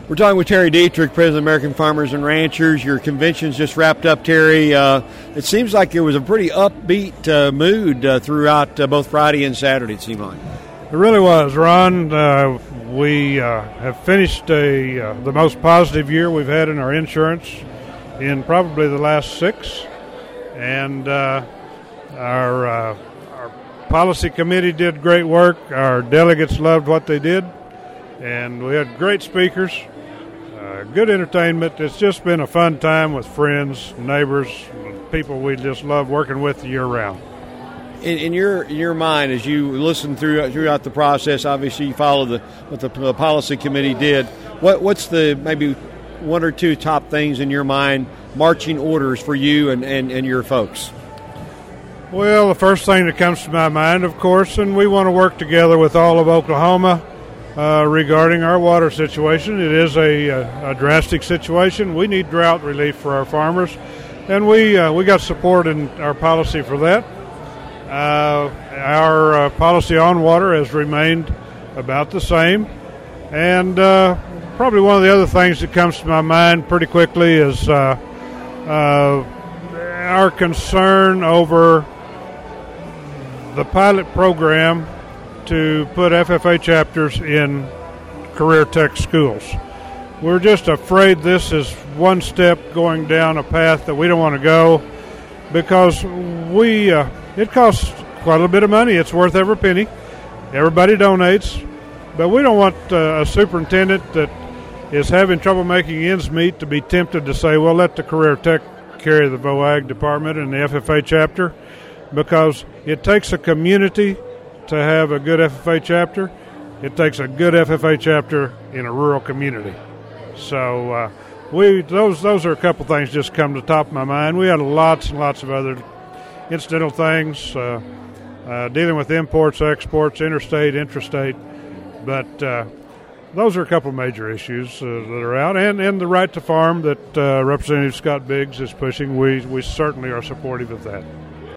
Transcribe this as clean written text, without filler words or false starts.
We're talking with Terry Dietrich, President of American Farmers and Ranchers. Your convention's just wrapped up, Terry. It seems like it was a pretty upbeat mood throughout both Friday and Saturday, it seemed like. It really was, Ron. We have finished the most positive year we've had in our insurance in probably the last 6. And our policy committee did great work. Our delegates loved what they did. And we had great speakers, good entertainment. It's just been a fun time with friends, neighbors, people we just love working with year-round. In your mind, as you listen throughout the process, obviously you follow what the policy committee did. What's the maybe one or two top things in your mind, marching orders for you and your folks? Well, the first thing that comes to my mind, of course, and we want to work together with all of Oklahoma regarding our water situation. It is a drastic situation. We need drought relief for our farmers, and we got support in our policy for that. Our policy on water has remained about the same, and probably one of the other things that comes to my mind pretty quickly is our concern over the pilot program to put FFA chapters in career tech schools. We're just afraid this is one step going down a path that we don't want to go, because it costs quite a little bit of money. It's worth every penny. Everybody donates, but we don't want a superintendent that is having trouble making ends meet to be tempted to say, well, let the career tech carry the VOAG department and the FFA chapter, because it takes a community to have a good FFA chapter. It takes a good FFA chapter in a rural community. So those are a couple things just come to the top of my mind. We had lots and lots of other incidental things, dealing with imports, exports, interstate, intrastate. But those are a couple major issues that are out. And the right to farm that Representative Scott Biggs is pushing, we certainly are supportive of that.